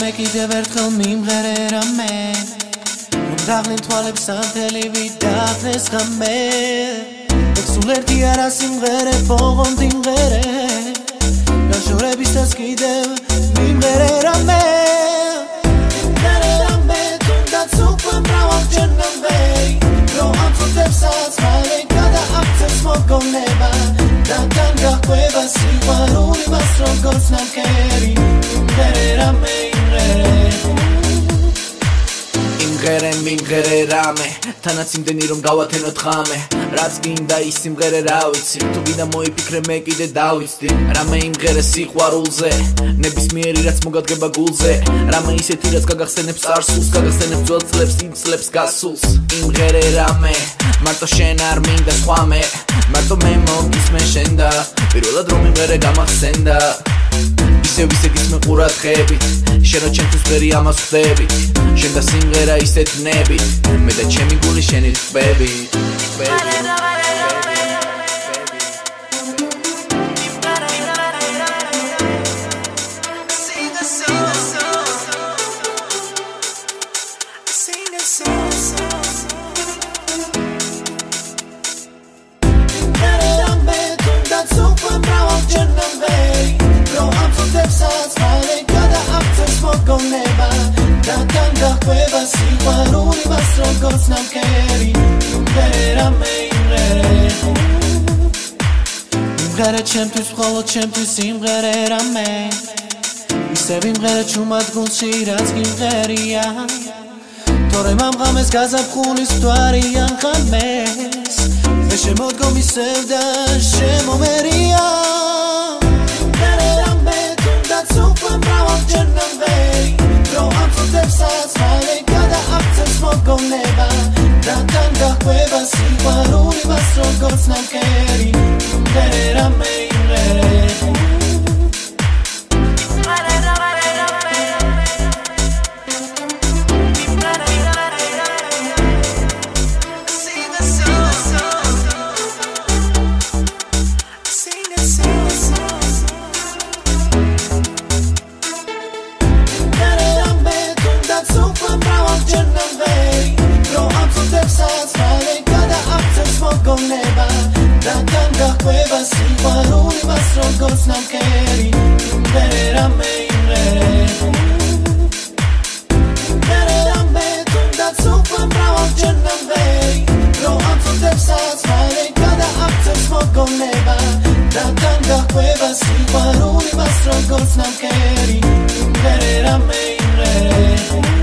მე კიდევ ერთხელ მიმღერერა მე რომ დაღლენ თვალებს ანთელი ვიდახნეს ღამე ეგ სულ ერთი არა სიმღერე ბოღონდ იმღერე გაშორებისას კიდევ მიმღერერა მე მიმღერერა მე თუნდაც უკვე მრავალჯერ ნამბერი რომ ამ წუთებსაც მალე გადააქცევს მოგონება და თან გაჰყვება სიყვარული მას როგორც ნამქერი იმღერერა მე მიმღერე რამე თანაც იმდენი რომ გავათენოთ ღამე რაც გინდა ის სიმღერე რა ვიცი თუ გინდა მოიფიქრე მე კიდე დავიცდი რამე იმღერე სიყვარულზე ნებისმიერი რაც მოგადგება გულზე რამე ისეთი რაც გაგახსენებს წარსულს გაგახსენებს ძველ წლებს იმ წლებს გასულს იმღერე რამე მარტო შენ არ მინდა სხვა მე მარტო მე მოგისმე შენ და პირველად რომ იმღერე გამახსენდა ისევ გისმე ყურადღებით შენ რო ჩემთვის ვერი ამას ხვდებით შენ და სიმღერა ისეთ ნებით მე და ჩემი გული შენით ხბები და თან გაჰყვება სიყვარული მას როგორც ნამქერი იმღერა მე იმღერე ჩემთვის მხოლოდ ჩემთვის იმღერა მე ისევ იმღერე ჩუმად გულში რაც გიმღერია თორემ ამ ღამეს გაზაფხულის მთვარიან ღამეს მე შემოდგომ ისევ და შემომერია იმღერა მე თუნდაც უკვე მრავალჯერ ნამბერი რომ ამ წუთებსაც მალე გადააქცევს მოგონება და თან გაჰყვება სიყვარული მას როგორც ნამქერი იმღერა მე და თან გაჰყვება სიყვარული მას როგორც ნამქერი იმღერა მე იმღერა მე თუნდაც უკვე მრავალჯერ ნამბერი რომ ამ წუთებსაც მალე გადააქცევს მოგონება და თან გაჰყვება სიყვარული მას როგორც ნამქერი იმღერა მე